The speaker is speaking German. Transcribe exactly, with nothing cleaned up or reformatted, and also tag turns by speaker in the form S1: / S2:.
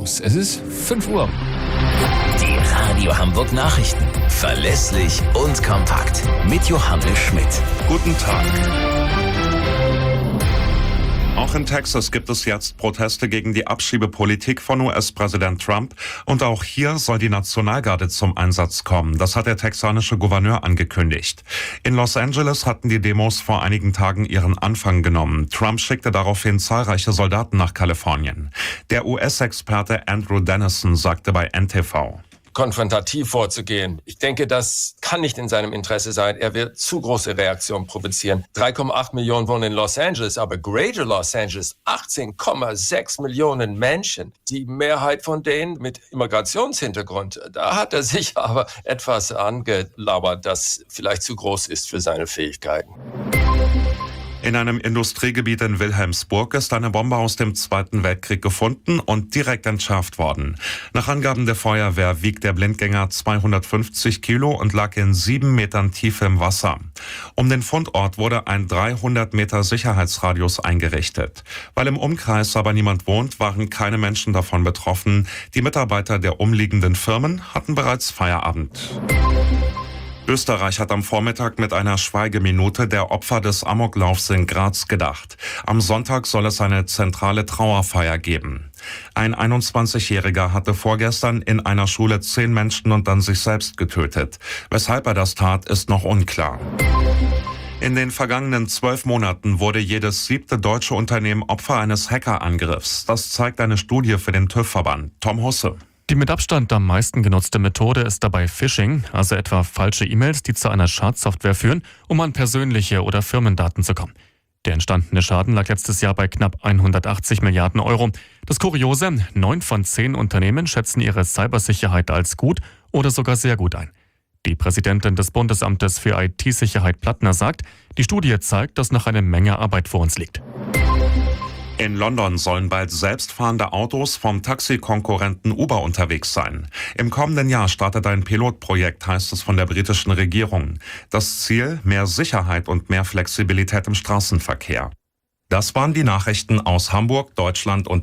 S1: News. Es ist fünf Uhr.
S2: Die Radio Hamburg Nachrichten. Verlässlich und kompakt. Mit Johannes Schmidt.
S3: Guten Tag. Auch in Texas gibt es jetzt Proteste gegen die Abschiebepolitik von U S-Präsident Trump. Und auch hier soll die Nationalgarde zum Einsatz kommen. Das hat der texanische Gouverneur angekündigt. In Los Angeles hatten die Demos vor einigen Tagen ihren Anfang genommen. Trump schickte daraufhin zahlreiche Soldaten nach Kalifornien. Der U S-Experte Andrew Dennison sagte bei N T V:
S4: konfrontativ vorzugehen. Ich denke, das kann nicht in seinem Interesse sein. Er wird zu große Reaktionen provozieren. drei Komma acht Millionen wohnen in Los Angeles, aber Greater Los Angeles, achtzehn Komma sechs Millionen Menschen. Die Mehrheit von denen mit Immigrationshintergrund. Da hat er sich aber etwas angelabert, das vielleicht zu groß ist für seine Fähigkeiten.
S3: In einem Industriegebiet in Wilhelmsburg ist eine Bombe aus dem Zweiten Weltkrieg gefunden und direkt entschärft worden. Nach Angaben der Feuerwehr wiegt der Blindgänger zweihundertfünfzig Kilo und lag in sieben Metern Tiefe im Wasser. Um den Fundort wurde ein dreihundert Meter Sicherheitsradius eingerichtet. Weil im Umkreis aber niemand wohnt, waren keine Menschen davon betroffen. Die Mitarbeiter der umliegenden Firmen hatten bereits Feierabend. Österreich hat am Vormittag mit einer Schweigeminute der Opfer des Amoklaufs in Graz gedacht. Am Sonntag soll es eine zentrale Trauerfeier geben. Ein einundzwanzigjähriger hatte vorgestern in einer Schule zehn Menschen und dann sich selbst getötet. Weshalb er das tat, ist noch unklar. In den vergangenen zwölf Monaten wurde jedes siebte deutsche Unternehmen Opfer eines Hackerangriffs. Das zeigt eine Studie für den TÜV-Verband. Tom Husse.
S5: Die mit Abstand am meisten genutzte Methode ist dabei Phishing, also etwa falsche E-Mails, die zu einer Schadsoftware führen, um an persönliche oder Firmendaten zu kommen. Der entstandene Schaden lag letztes Jahr bei knapp hundertachtzig Milliarden Euro. Das Kuriose, neun von zehn Unternehmen schätzen ihre Cybersicherheit als gut oder sogar sehr gut ein. Die Präsidentin des Bundesamtes für I T-Sicherheit Plattner sagt, die Studie zeigt, dass noch eine Menge Arbeit vor uns liegt.
S3: In London sollen bald selbstfahrende Autos vom Taxikonkurrenten Uber unterwegs sein. Im kommenden Jahr startet ein Pilotprojekt, heißt es von der britischen Regierung. Das Ziel: mehr Sicherheit und mehr Flexibilität im Straßenverkehr. Das waren die Nachrichten aus Hamburg, Deutschland und